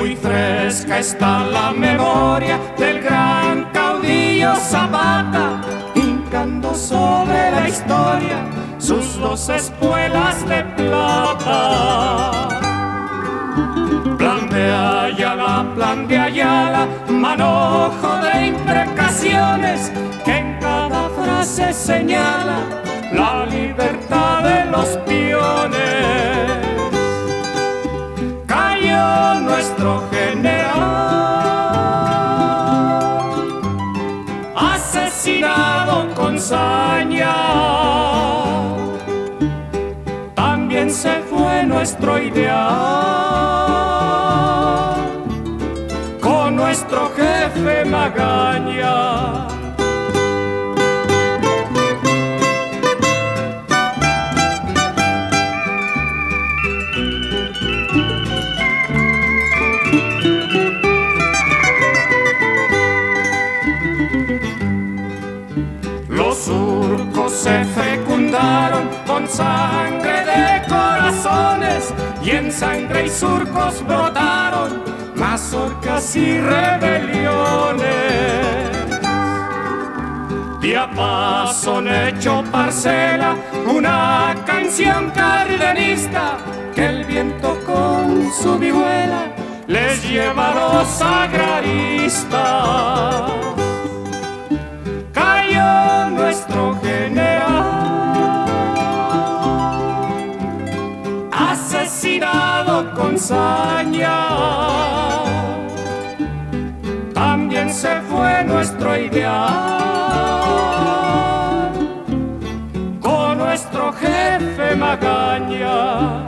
Muy fresca está la memoria del gran caudillo Zapata, hincando sobre la historia sus 2 espuelas de plata. Plan de Ayala, manojo de imprecaciones que en cada frase señala la libertad de los peones. Cayó nuestro general, asesinado con saña. También se fue nuestro ideal, con nuestro jefe Magaña. Los surcos se fecundaron con sangre de corazones, y en sangre y surcos brotaron mazorcas y rebeliones. Diapasón hecho parcela, una canción cardenista que el viento con su vihuela les lleva a los agraristas. Cayó nuestro general, asesinado con saña. También se fue nuestro ideal, con nuestro jefe Magaña.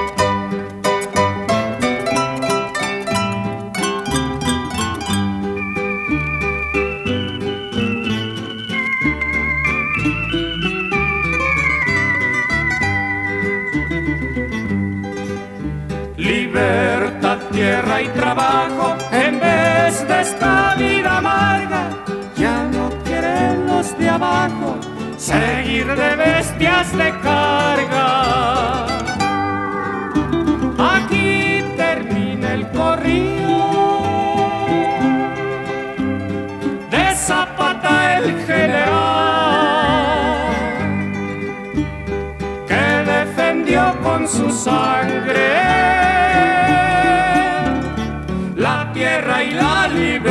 Libertad, tierra y trabajo en vez de esta vida amarga. Ya no quieren los de abajo seguir de bestias de carga. Aquí termina el corrido de Zapata el general, que defendió con su sangre la tierra y la libertad.